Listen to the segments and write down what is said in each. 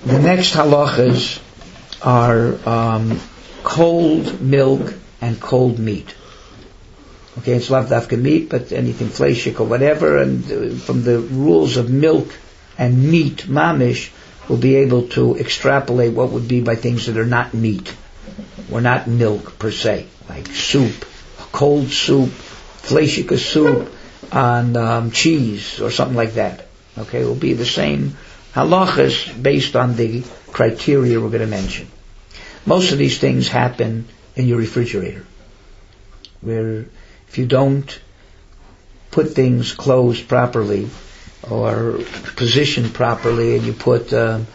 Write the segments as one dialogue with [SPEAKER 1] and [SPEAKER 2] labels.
[SPEAKER 1] The next halachas are cold milk and cold meat. Okay, it's lav dafka meat, but anything fleshik or whatever, and from the rules of milk and meat, mamish, we'll be able to extrapolate what would be by things that are not meat, or not milk per se, like soup, cold soup, fleshika soup, on cheese, or something like that. Okay, it will be the same halachas based on the criteria we're going to mention. Most of these things happen in your refrigerator, where if you don't put things closed properly or positioned properly, and you put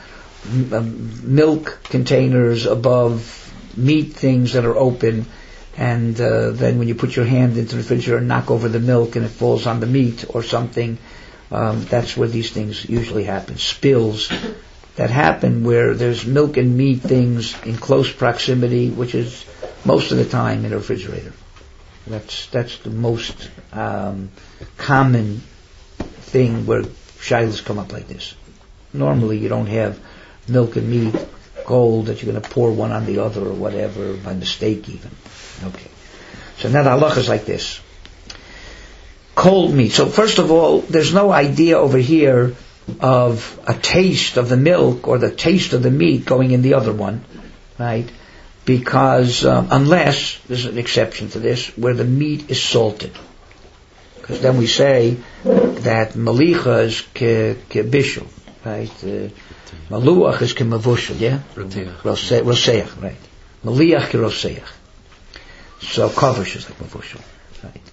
[SPEAKER 1] milk containers above meat things that are open, and then when you put your hand into the refrigerator and knock over the milk and it falls on the meat or something, that's where these things usually happen. Spills that happen where there's milk and meat things in close proximity, which is most of the time in a refrigerator. That's the most common thing where shilas come up like this. Normally you don't have milk and meat cold that you're going to pour one on the other or whatever, by mistake even. Okay. So now the halacha is like this. Cold meat. So first of all, there's no idea over here of a taste of the milk or the taste of the meat going in the other one, right? Because unless, there's an exception to this, where the meat is salted. Because then we say that malicha is ke bishul, right? Maluach is ke mavushel, yeah? Roseach, right? Maliach ke roseach. So kovish is like mavushel, right?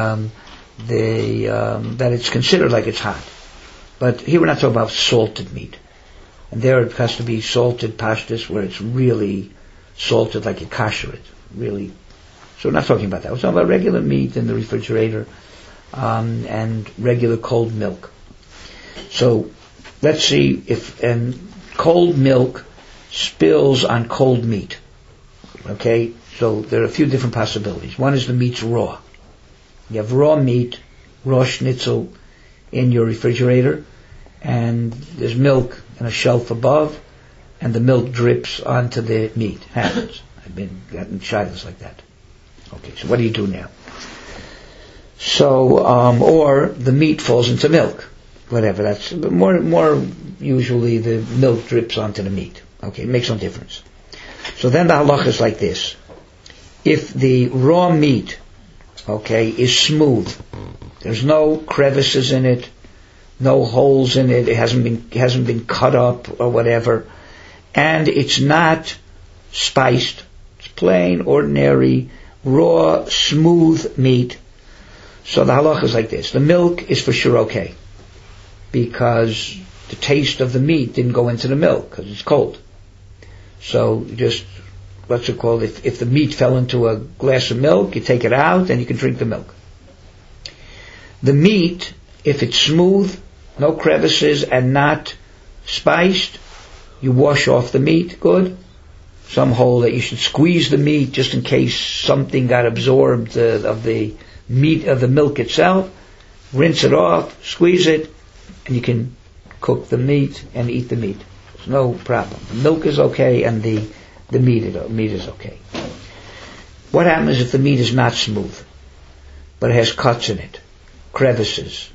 [SPEAKER 1] That it's considered like it's hot. But here we're not talking about salted meat. And there it has to be salted pashtus where it's really salted like you kasher it. Really. So we're not talking about that. We're talking about regular meat in the refrigerator, and regular cold milk. So let's see if cold milk spills on cold meat. Okay? So there are a few different possibilities. One is the meat's raw. You have raw meat, raw schnitzel in your refrigerator, and there's milk in a shelf above, and the milk drips onto the meat. Happens. I've been gotten shilas like that. Okay, so what do you do now? So, or the meat falls into milk. Whatever, that's more usually the milk drips onto the meat. Okay, it makes no difference. So then the halacha is like this. If the raw meat, okay, is smooth, there's no crevices in it, no holes in it, it hasn't been cut up or whatever, and it's not spiced, it's plain, ordinary, raw, smooth meat. So the halacha is like this. The milk is for sure okay, because the taste of the meat didn't go into the milk, because it's cold. So just, what's it called, if the meat fell into a glass of milk, you take it out and you can drink the milk. The meat, if it's smooth, no crevices, and not spiced, you wash off the meat, good. Some hold that you should squeeze the meat just in case something got absorbed of the meat of the milk itself. Rinse it off, squeeze it, and you can cook the meat and eat the meat. There's no problem. The milk is okay and the meat is okay. What happens if the meat is not smooth, but it has cuts in it, crevices,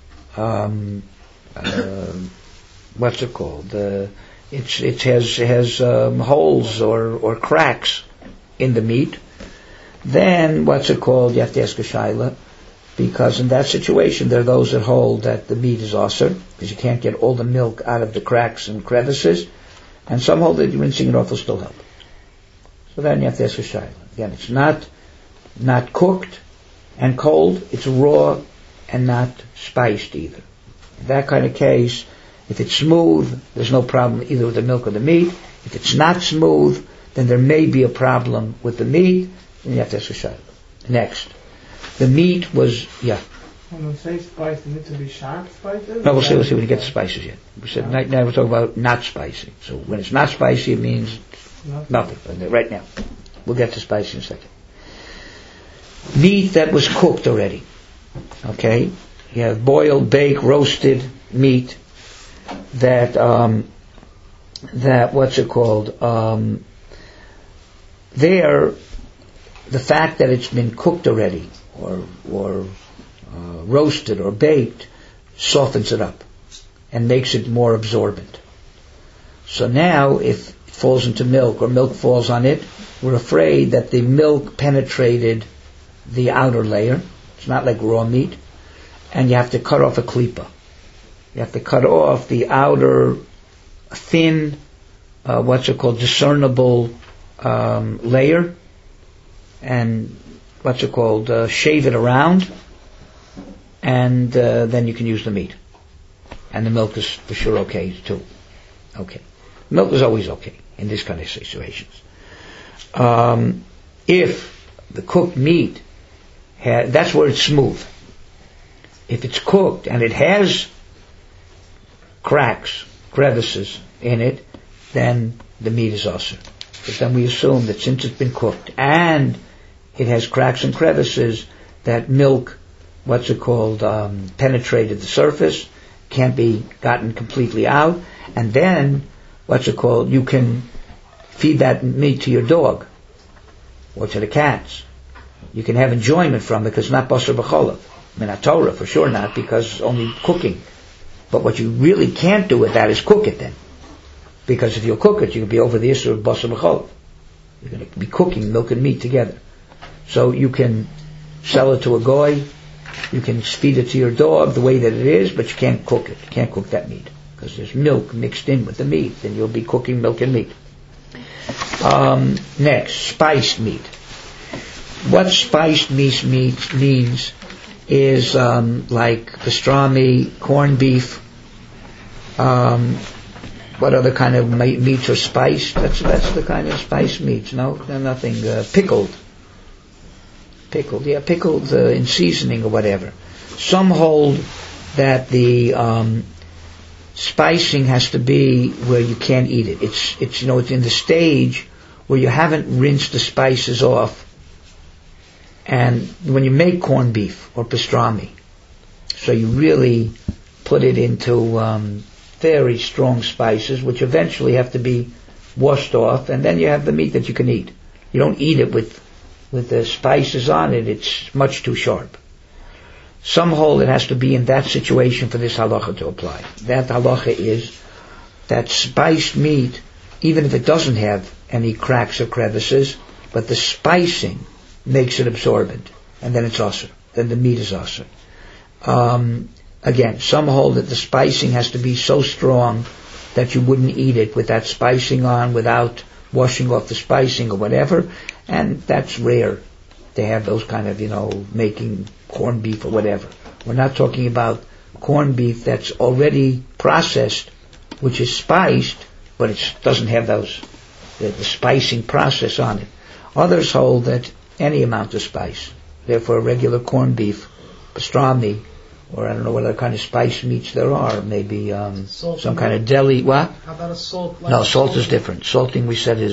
[SPEAKER 1] what's it called? It has holes or cracks in the meat. Then what's it called? You have to ask a shaila, because in that situation there are those that hold that the meat is asur, because you can't get all the milk out of the cracks and crevices, and some hold that rinsing it off will still help. So then you have to ask a shaila. Again, it's not cooked and cold, it's raw and not spiced either. In that kind of case, if it's smooth, there's no problem either with the milk or the meat. If it's not smooth, then there may be a problem with the meat, and you have to ask a shaila. Next. The meat was, yeah.
[SPEAKER 2] When we say spice, does it need to be sharp spices?
[SPEAKER 1] No, we'll see when you get the spices yet. We said now we're talking about not spicy. So when it's not spicy, it means nothing. Right now. We'll get to spicy in a second. Meat that was cooked already. Okay? You have boiled, baked, roasted meat that that there, the fact that it's been cooked already, or roasted or baked, softens it up and makes it more absorbent. So now, if it falls into milk or milk falls on it, we're afraid that the milk penetrated the outer layer. It's not like raw meat, and you have to cut off a klipa. You have to cut off the outer thin, discernible layer, and shave it around, and then you can use the meat. And the milk is for sure okay too. Okay. Milk is always okay in this kind of situations. If the cooked meat that's where it's smooth. If it's cooked and it has cracks, crevices in it, then the meat is asur. But then we assume that since it's been cooked and it has cracks and crevices, that milk, penetrated the surface, can't be gotten completely out, and then, you can feed that meat to your dog, or to the cats. You can have enjoyment from it because it's not basar b'cholav. I mean, not Torah, for sure not, because only cooking. But what you really can't do with that is cook it then. Because if you cook it, you'll be over the issue of basar b'cholav. You're going to be cooking milk and meat together. So you can sell it to a goy, you can feed it to your dog the way that it is, but you can't cook it. You can't cook that meat. Because there's milk mixed in with the meat, then you'll be cooking milk and meat. Next, spiced meat. What spiced meat means is like pastrami, corned beef. What other kind of meats are spiced? That's the kind of spiced meats. No, nothing. Pickled, in seasoning or whatever. Some hold that the spicing has to be where you can't eat it. It's in the stage where you haven't rinsed the spices off. And when you make corned beef or pastrami, so you really put it into very strong spices, which eventually have to be washed off, and then you have the meat that you can eat. You don't eat it with the spices on it. It's much too sharp. Some hold it has to be in that situation for this halacha to apply. That halacha is that spiced meat, even if it doesn't have any cracks or crevices, but the spicing makes it absorbent, and then it's asur. Then the meat is asur. Again, some hold that the spicing has to be so strong that you wouldn't eat it with that spicing on without washing off the spicing or whatever, and that's rare to have those kind of, making corned beef or whatever. We're not talking about corned beef that's already processed, which is spiced, but it doesn't have the spicing process on it. Others hold that any amount of spice, therefore regular corned beef, pastrami, or I don't know what other kind of spice meats there are, maybe some kind of deli, what?
[SPEAKER 2] How about a salt?
[SPEAKER 1] No, salt is different. Salting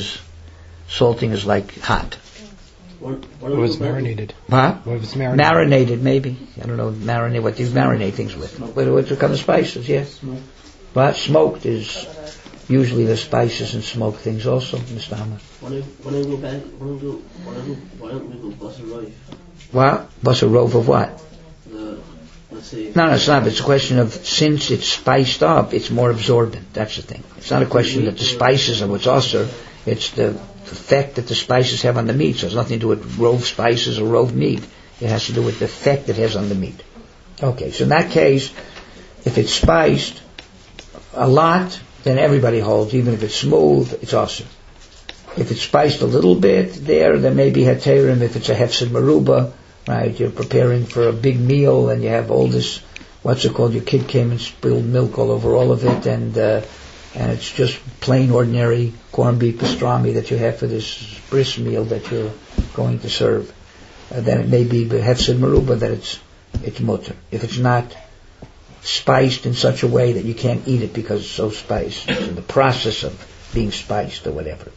[SPEAKER 1] is like hot.
[SPEAKER 3] What was marinated?
[SPEAKER 1] Huh?
[SPEAKER 3] What was marinated?
[SPEAKER 1] Marinated, maybe. I don't know, what do you marinate things with? What kind of spices, yeah?
[SPEAKER 2] Smoked.
[SPEAKER 1] But smoked is usually the spices and smoked things also, Mr. Hammer.
[SPEAKER 4] When I go back, why don't we go basar rov?
[SPEAKER 1] What? Basar rov of what?
[SPEAKER 4] Let's say...
[SPEAKER 1] No, it's not. It's a question of, since it's spiced up, it's more absorbent. That's the thing. It's not a question that the spices are what's asur. It's the effect that the spices have on the meat. So it has nothing to do with rov spices or rov meat. It has to do with the effect it has on the meat. Okay, so in that case, if it's spiced a lot, then everybody holds. Even if it's smooth, it's asur. If it's spiced a little bit, there may be heterim. If it's a hefsed meruba, right, you're preparing for a big meal and you have all this, your kid came and spilled milk all over all of it, and it's just plain ordinary corned beef pastrami that you have for this bris meal that you're going to serve. Then it may be hefsed meruba that it's mutter. If it's not spiced in such a way that you can't eat it because it's so spiced, it's in the process of being spiced or whatever.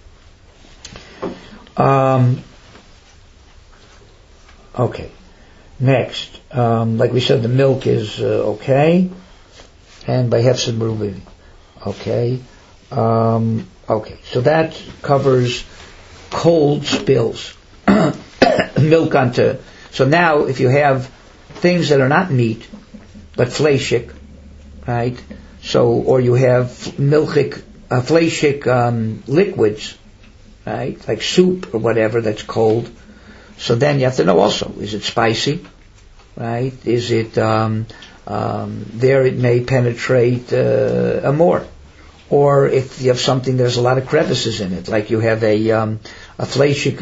[SPEAKER 1] Okay. Next, like we said, the milk is okay, and by hefsed meruba, okay. Okay, so that covers cold spills. Milk onto. So now, if you have things that are not meat, but fleishik, right? So, or you have fleishik liquids, right? Like soup or whatever that's cold. So then you have to know also, is it spicy, right? Is it, there it may penetrate more. Or if you have something, there's a lot of crevices in it, like you have a fleishik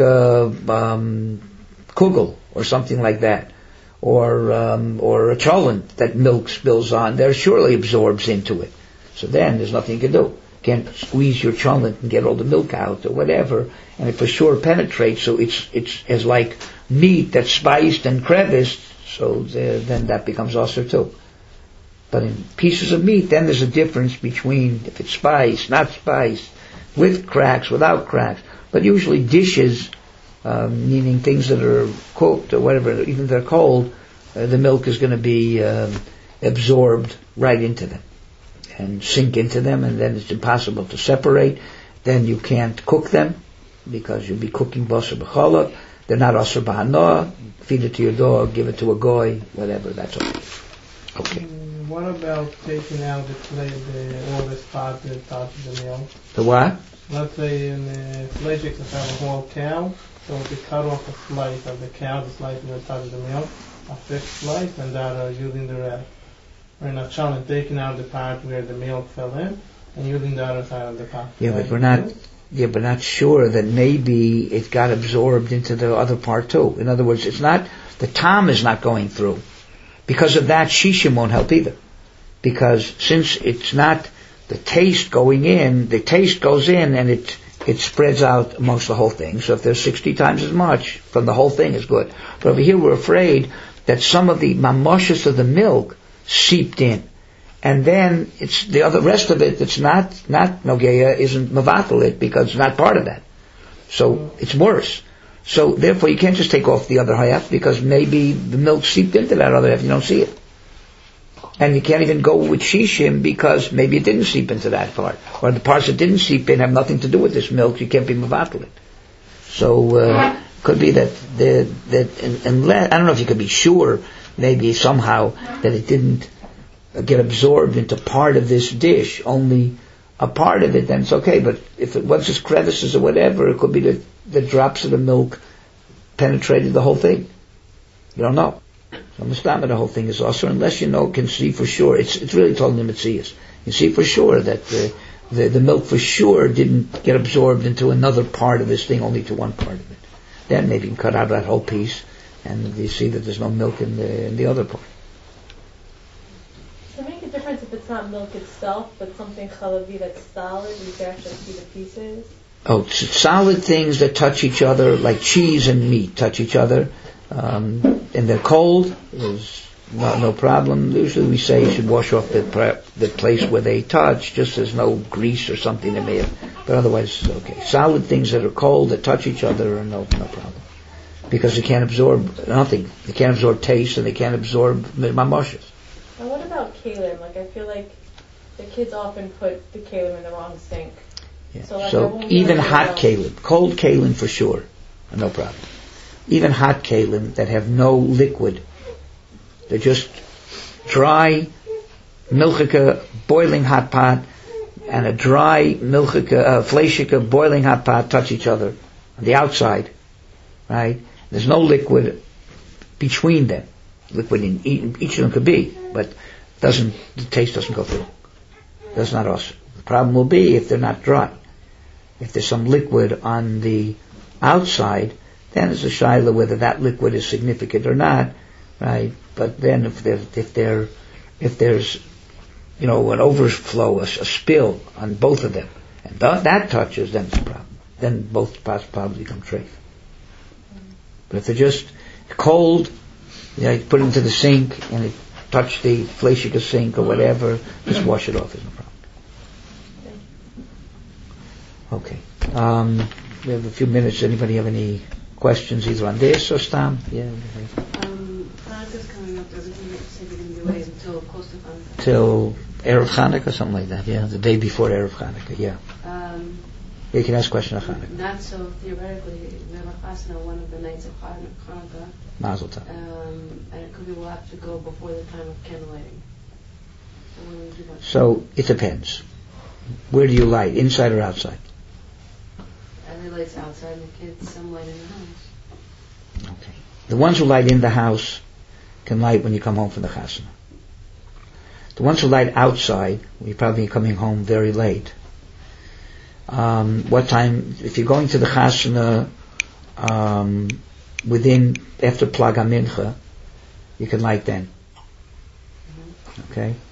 [SPEAKER 1] kugel or something like that, or a cholent that milk spills on, there surely absorbs into it. So then there's nothing you can do. You can't squeeze your cholent and get all the milk out or whatever, and it for sure penetrates. So it's as like meat that's spiced and creviced. So then that becomes ulcer too. But in pieces of meat, then there's a difference between if it's spiced, not spiced, with cracks, without cracks. But usually dishes, meaning things that are cooked or whatever, even if they're cold, the milk is going to be absorbed right into them and sink into them, and then it's impossible to separate. Then you can't cook them because you'll be cooking basar b'cholov. They're not asur b'hanoah. Feed it to your dog, give it to a goy, whatever. That's okay. Okay.
[SPEAKER 2] What about taking out all the spot that touches the milk?
[SPEAKER 1] The what?
[SPEAKER 2] Let's say in the fleishik, if I have a whole cow, so if we cut off a slice of the cow, the slice that touches the milk, a fixed slice, and that using the rest. Or in a challenge, taking out the part where the milk fell in, and using the other side of the pot.
[SPEAKER 1] Yeah, but we're not sure that maybe it got absorbed into the other part too. In other words, it's not, the tom is not going through. Because of that, shishim won't help either. Because since it's not the taste going in, the taste goes in and it spreads out amongst the whole thing. So if there's 60 times as much from the whole thing is good. But over here we're afraid that some of the mamoshes of the milk seeped in. And then it's the rest of it that's not nogeya isn't mavatal it because it's not part of that. So it's worse. So therefore you can't just take off the other half because maybe the milk seeped into that other half, you don't see it. And you can't even go with shishim because maybe it didn't seep into that part. Or the parts that didn't seep in have nothing to do with this milk, you can't be mavatal it. So could be that unless, I don't know if you could be sure, maybe somehow, that it didn't get absorbed into part of this dish, only a part of it, then it's okay. But if it was just crevices or whatever, it could be that the drops of the milk penetrated the whole thing. You don't know. So Mustama, the whole thing is also, unless you can see for sure. It's really told in the Metzias. You see for sure that the milk for sure didn't get absorbed into another part of this thing, only to one part of it. Then maybe you can cut out that whole piece, and you see that there's no milk in the other part.
[SPEAKER 5] Does it make a difference if it's not milk itself, but something chalavi that's solid, you can actually see the pieces?
[SPEAKER 1] Oh, solid things that touch each other, like cheese and meat touch each other, and they're cold, there's no problem. Usually we say you should wash off the place where they touch, just there's no grease or something that may have, but otherwise it's okay. Solid things that are cold, that touch each other, are no problem. Because they can't absorb nothing. They can't absorb taste, and they can't absorb mamoshes.
[SPEAKER 5] And what about kalim? Like, I feel like the kids often put the kalim in the wrong sink.
[SPEAKER 1] Yeah.
[SPEAKER 5] So
[SPEAKER 1] even hot kalim, cold kalim for sure, no problem. Even hot kalim that have no liquid, they're just dry milchika boiling hot pot and a dry milchika fleishika boiling hot pot touch each other on the outside, right? There's no liquid between them. Liquid in each of them could be, but the taste doesn't go through. That's not us. The problem will be if they're not dry. If there's some liquid on the outside, then it's a shaila whether that liquid is significant or not, right? But then if there's an overflow, a spill on both of them, and that touches, then it's a problem. Then both pots probably become treif. But if they're just cold, you put it into the sink and it touched the fleishika sink or whatever, just wash it off, there's no problem. Okay. We have a few minutes. Anybody have any questions either on this or Stam? Yeah.
[SPEAKER 6] Hanukkah's coming up, doesn't mean say they're going to be away until close to Hanukkah.
[SPEAKER 1] Till Erev Chanukah, something like that, yeah. The day before Erev Chanukah, yeah. You can ask a question of Chanukah.
[SPEAKER 6] Not so theoretically. We have a chasna one of the nights of Hanukkah.
[SPEAKER 1] Mazel tov.
[SPEAKER 6] And it could be we'll have to go before the time of candlelighting.
[SPEAKER 1] So it depends. Where do you light, inside or outside?
[SPEAKER 6] Every light's outside, and the kids some light in the house.
[SPEAKER 1] Okay. The ones who light in the house can light when you come home from the chasna. The ones who light outside, you're probably coming home very late. What time? If you're going to the chasna after Plag HaMincha, you can light then. Okay,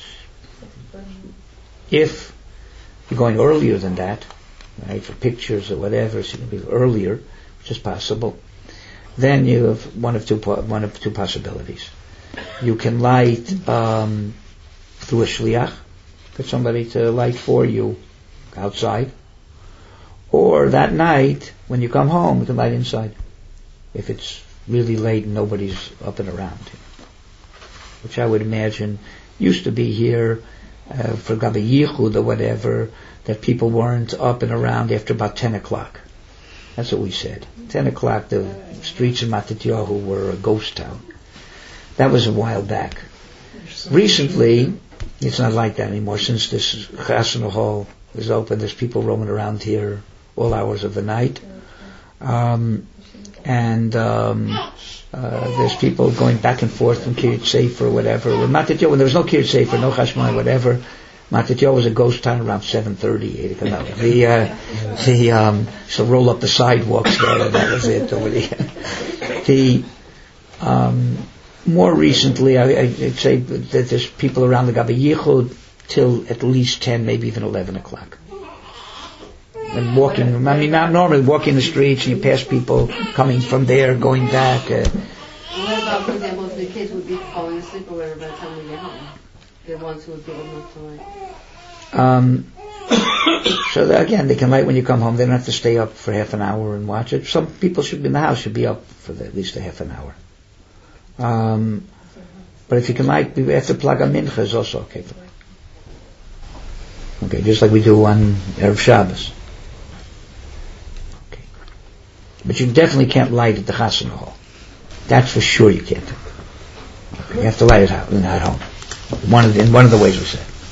[SPEAKER 1] if you're going earlier than that, right, for pictures or whatever, so you can be earlier, which is possible. Then you have one of two possibilities. You can light through a shliach, get somebody to light for you outside, or that night when you come home, you can light inside. If it's really late and nobody's up and around, which I would imagine used to be here for Gabi Yichud or whatever, that people weren't up and around after about 10 o'clock. That's what we said. 10 o'clock, the streets of Matityahu were a ghost town. That was a while back. Recently, it's not like that anymore. Since this Chasana Hall is open, there's people roaming around here all hours of the night. There's people going back and forth from Kiryat Sefer or whatever. When there was no Kiryat Sefer, no Chashmai, whatever, Matityahu was a ghost town around 7:30, 8 o'clock. So roll up the sidewalks there, and that was it. More recently, I'd say that there's people around the Gabi Yichud till at least 10, maybe even 11 o'clock. And walking, not normally walking the streets and you pass people coming from there, going back.
[SPEAKER 6] What about, for example, if the kids would be falling asleep or whatever by the time we get home? The ones who would be old enough to light.
[SPEAKER 1] So again, they can light when you come home. They don't have to stay up for half an hour and watch it. Some people should be in the house, should be up for at least a half an hour. But if you can light after Plag HaMincha is also okay for them. Okay, just like we do on Erev Shabbos. Okay. But you definitely can't light at the Chasana Hall. That's for sure you can't. You have to light it out at home. In one of the ways we said.